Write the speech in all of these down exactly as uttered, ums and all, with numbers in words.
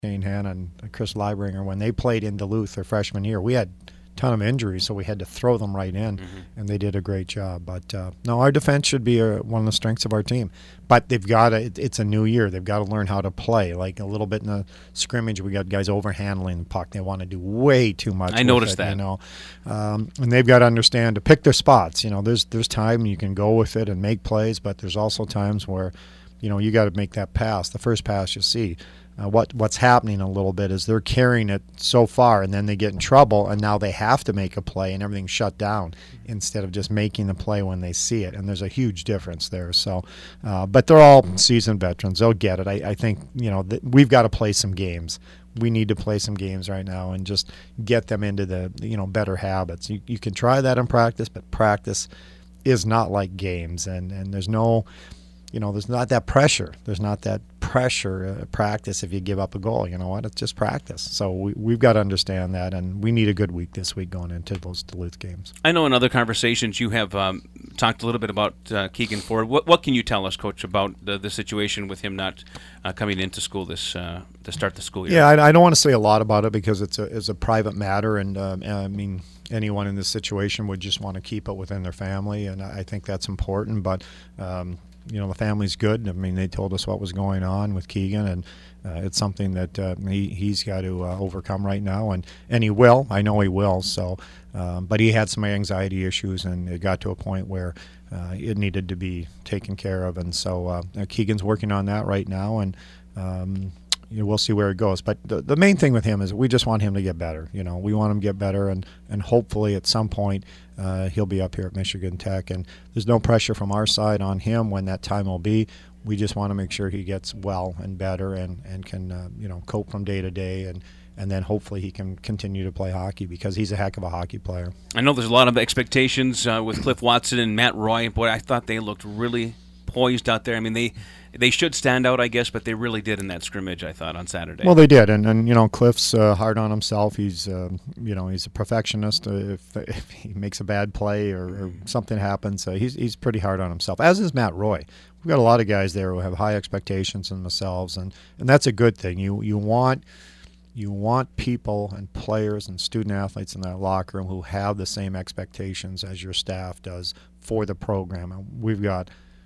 Shane Hanna and Chris Leibringer, when they played in Duluth their freshman year, we had a ton of injuries, so we had to throw them right in, mm-hmm. and they did a great job. But, uh, no, our defense should be a, one of the strengths of our team. But they've got to it, – it's a new year. They've got to learn how to play. Like a little bit in the scrimmage, we got guys overhandling the puck. They want to do way too much. I noticed it, that. You know, um, and they've got to understand to pick their spots. You know, there's there's time you can go with it and make plays, but there's also times where, you know, you got to make that pass, the first pass you see. Uh, what what's happening a little bit is they're carrying it so far, and then they get in trouble, and now they have to make a play, and everything's shut down instead of just making the play when they see it. And there's a huge difference there. So, uh, but they're all seasoned veterans; they'll get it. I, I think you know th- we've got to play some games. We need to play some games right now and just get them into the you know better habits. You, you can try that in practice, but practice is not like games, and and there's no. You know, there's not that pressure. There's not that pressure uh, practice if you give up a goal. You know what? It's just practice. So we, we've got to understand that, and we need a good week this week going into those Duluth games. I know in other conversations you have um, talked a little bit about uh, Keegan Ford. What, what can you tell us, Coach, about the, the situation with him not uh, coming into school this uh, to start the school year? Yeah, I, I don't want to say a lot about it because it's a, it's a private matter, and um, I mean, anyone in this situation would just want to keep it within their family, and I think that's important, but um, you know, the family's good. I mean, they told us what was going on with Keegan, and uh, it's something that uh, he, he's got to uh, overcome right now, and, and he will. I know he will. So, um, but he had some anxiety issues, and it got to a point where uh, it needed to be taken care of, and so uh, Keegan's working on that right now, and um, you know, we'll see where it goes. But the, the main thing with him is we just want him to get better. You know, we want him to get better, and, and hopefully at some point uh, he'll be up here at Michigan Tech. And there's no pressure from our side on him when that time will be. We just want to make sure he gets well and better and, and can, uh, you know, cope from day to day, and, and then hopefully he can continue to play hockey because he's a heck of a hockey player. I know there's a lot of expectations uh, with Cliff Watson and Matt Roy. Boy, I thought they looked really poised out there. I mean, they they should stand out, I guess, but they really did in that scrimmage, I thought, on Saturday. Well, they did, and, and you know, Cliff's uh, hard on himself. He's uh, you know, he's a perfectionist. Uh, if, if he makes a bad play or, or something happens, uh, he's he's pretty hard on himself, as is Matt Roy. We've got a lot of guys there who have high expectations in themselves, and, and that's a good thing. You you want you want people and players and student athletes in that locker room who have the same expectations as your staff does for the program. And we've got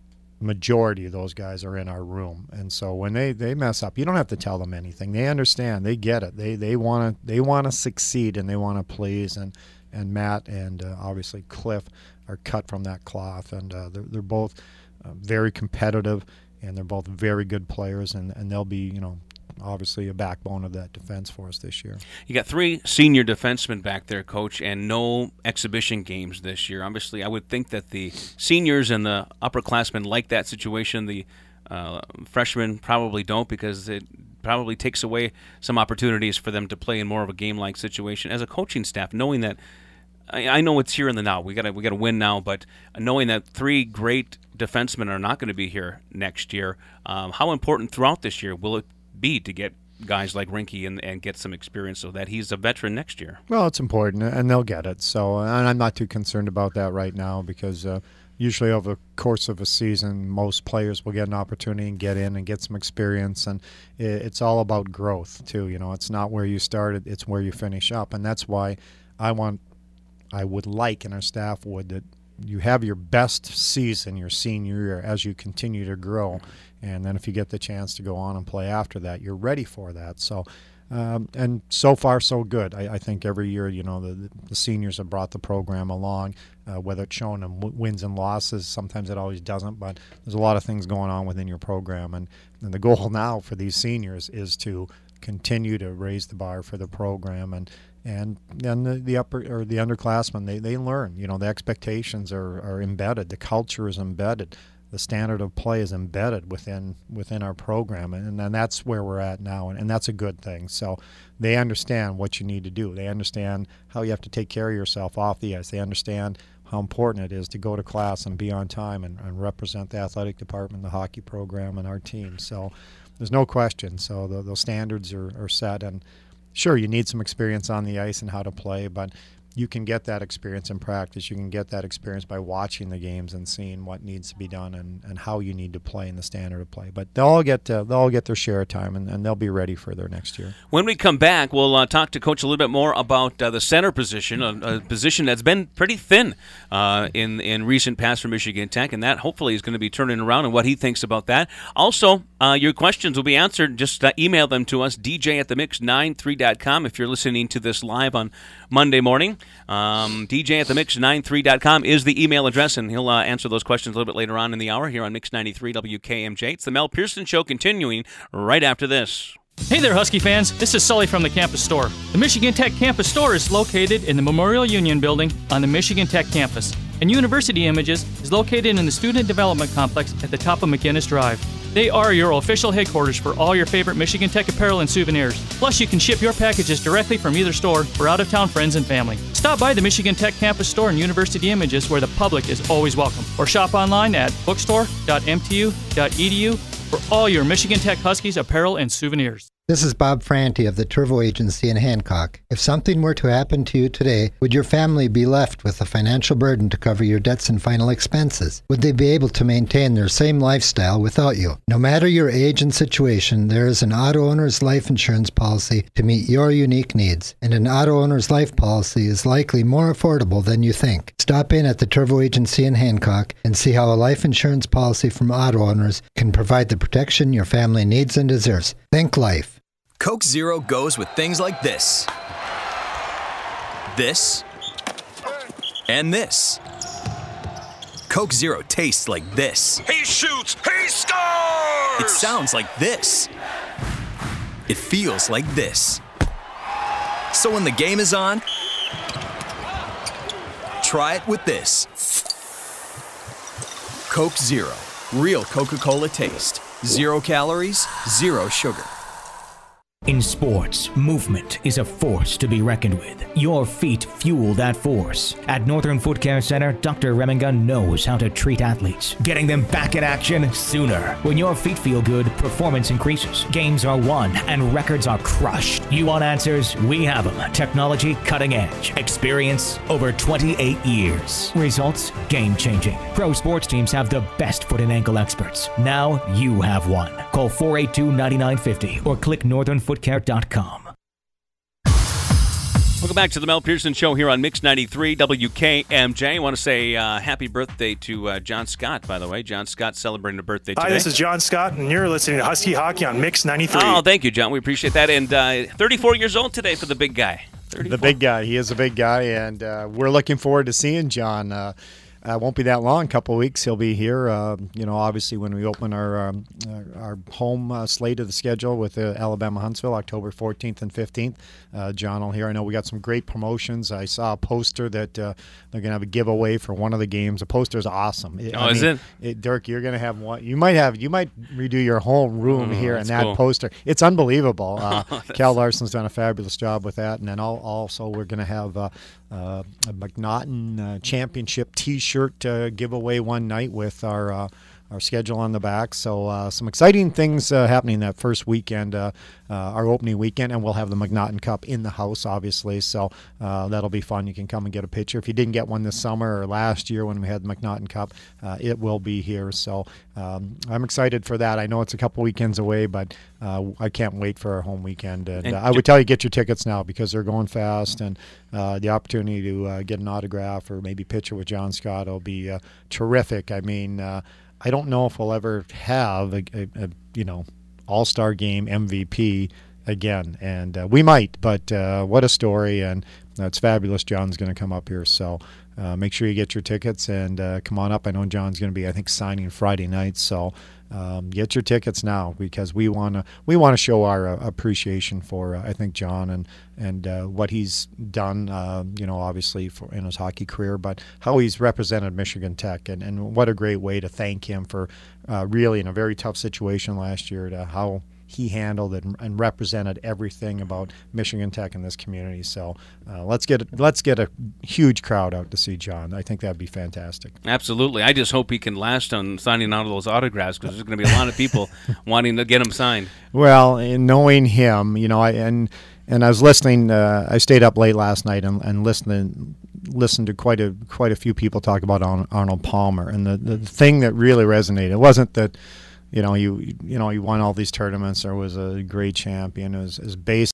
majority of those guys are in our room, and so when they, they mess up, you don't have to tell them anything. They understand, they get it. They they want to they want to succeed, and they want to please. And and Matt and uh, obviously Cliff are cut from that cloth, and uh, they're they're both uh, very competitive, and they're both very good players, and and they'll be you know obviously a backbone of that defense for us this year. You got three senior defensemen back there, Coach, and no exhibition games this year. Obviously, I would think that the seniors and the upperclassmen like that situation. The uh, freshmen probably don't, because it probably takes away some opportunities for them to play in more of a game-like situation. As a coaching staff, knowing that, I, I know it's here in the now. We got we got to win now, but knowing that three great defensemen are not going to be here next year, um, how important throughout this year will it be to get guys like Rinke and, and get some experience so that he's a veteran next year? Well, it's important, and they'll get it. So, and I'm not too concerned about that right now, because uh, usually over the course of a season, most players will get an opportunity and get in and get some experience, and it's all about growth too. You know, it's not where you started; it's where you finish up, and that's why I want, I would like, and our staff would, that you have your best season your senior year as you continue to grow. And then if you get the chance to go on and play after that, you're ready for that. So, um, and so far so good. I, I think every year, you know, the, the seniors have brought the program along, uh, whether it's showing them w- wins and losses. Sometimes it always doesn't, but there's a lot of things going on within your program. And, and the goal now for these seniors is to continue to raise the bar for the program. And and then the, the upper or the underclassmen, they, they learn. You know, the expectations are, are embedded. The culture is embedded. The standard of play is embedded within within our program, and, and that's where we're at now, and, and that's a good thing. So they understand what you need to do. They understand how you have to take care of yourself off the ice. They understand how important it is to go to class and be on time and, and represent the athletic department, the hockey program, and our team. So there's no question. So the, those standards are, are set, and sure, you need some experience on the ice and how to play, but you can get that experience in practice. You can get that experience by watching the games and seeing what needs to be done and, and how you need to play in the standard of play. But they'll all get uh, they'll all get their share of time, and, and they'll be ready for their next year. When we come back, we'll uh, talk to Coach a little bit more about uh, the center position, a, a position that's been pretty thin uh, in in recent past for Michigan Tech, and that hopefully is going to be turning around, and what he thinks about that. Also, uh, your questions will be answered. Just uh, email them to us, d j at the mix ninety-three dot com, if you're listening to this live on Monday morning. Um, d j at the mix ninety-three dot com is the email address, and he'll uh, answer those questions a little bit later on in the hour here on Mix ninety-three W K M J. It's the Mel Pearson Show continuing right after this. Hey there, Husky fans. This is Sully from the Campus Store. The Michigan Tech Campus Store is located in the Memorial Union Building on the Michigan Tech campus, and University Images is located in the Student Development Complex at the top of McGinnis Drive. They are your official headquarters for all your favorite Michigan Tech apparel and souvenirs. Plus, you can ship your packages directly from either store for out-of-town friends and family. Stop by the Michigan Tech Campus Store and University Images, where the public is always welcome. Or shop online at bookstore dot m t u dot e d u for all your Michigan Tech Huskies apparel and souvenirs. This is Bob Franti of the Turvo Agency in Hancock. If something were to happen to you today, would your family be left with a financial burden to cover your debts and final expenses? Would they be able to maintain their same lifestyle without you? No matter your age and situation, there is an auto owner's life insurance policy to meet your unique needs, and an auto owner's life policy is likely more affordable than you think. Stop in at the Turvo Agency in Hancock and see how a life insurance policy from auto owners can provide the protection your family needs and deserves. Think life. Coke Zero goes with things like this. This. And this. Coke Zero tastes like this. He shoots! He scores! It sounds like this. It feels like this. So when the game is on, try it with this. Coke Zero. Real Coca-Cola taste. Zero calories, zero sugar. In sports, movement is a force to be reckoned with. Your feet fuel that force. At Northern Foot Care Center, Doctor Reminga knows how to treat athletes, getting them back in action sooner. When your feet feel good, performance increases. Games are won and records are crushed. You want answers? We have them. Technology cutting edge. Experience over twenty-eight years. Results game-changing. Pro sports teams have the best foot and ankle experts. Now you have one. Call four eight two, nine nine five zero or click northern foot care dot com. Welcome back to the Mel Pearson Show here on Mix ninety-three W K M J. I want to say uh, happy birthday to uh, John Scott, by the way. John Scott celebrating a birthday today. Hi, this is John Scott, and you're listening to Husky Hockey on Mix ninety-three. Oh, thank you, John. We appreciate that. And uh, thirty-four years old today for the big guy. thirty-four. The big guy. He is a big guy, and uh, we're looking forward to seeing John. Uh, Uh, won't be that long, a couple of weeks he'll be here. Uh, you know, obviously when we open our um, our, our home uh, slate of the schedule with uh, Alabama Huntsville, October fourteenth and fifteenth, uh, John will here. I know we got some great promotions. I saw a poster that uh, they're going to have a giveaway for one of the games. The poster is awesome. It, oh, I is mean, it? it? Dirk, you're going to have one. You might have. You might redo your whole room oh, here in that cool. poster. It's unbelievable. Uh, Cal Larson's done a fabulous job with that, and then all, also we're going to have uh, uh, a McNaughton uh, Championship T-shirt uh, giveaway one night with our uh, our schedule on the back. So uh, some exciting things uh, happening that first weekend, uh, uh, our opening weekend, and we'll have the McNaughton Cup in the house, obviously. So uh, that'll be fun. You can come and get a picture. If you didn't get one this summer or last year when we had the McNaughton Cup, uh, it will be here. So um, I'm excited for that. I know it's a couple weekends away, but uh, I can't wait for our home weekend. And, and uh, I would tell you, get your tickets now because they're going fast, and uh, the opportunity to uh, get an autograph or maybe picture with John Scott will be uh, terrific. I mean, uh, I don't know if we'll ever have a, a, a you know all-star game M V P again, and uh, we might, but uh, what a story, and uh, it's fabulous. John's going to come up here, so uh, make sure you get your tickets and uh, come on up. I know John's going to be, I think, signing Friday night, so um, get your tickets now because we want to we want to show our uh, appreciation for uh, I think John and and uh, what he's done, uh, you know, obviously for in his hockey career, but how he's represented Michigan Tech, and, and what a great way to thank him for uh, really in a very tough situation last year to how he handled it and, and represented everything about Michigan Tech in this community. So uh, let's get let's get a huge crowd out to see John. I think that'd be fantastic. Absolutely. I just hope he can last on signing out of those autographs because there's going to be a lot of people wanting to get him signed. Well, in knowing him, you know, I, and and I was listening. Uh, I stayed up late last night and, and listening listened to quite a quite a few people talk about Arnold Palmer, and the, the thing that really resonated, it wasn't that, you know, you you know, he won all these tournaments or was a great champion. It was, it was based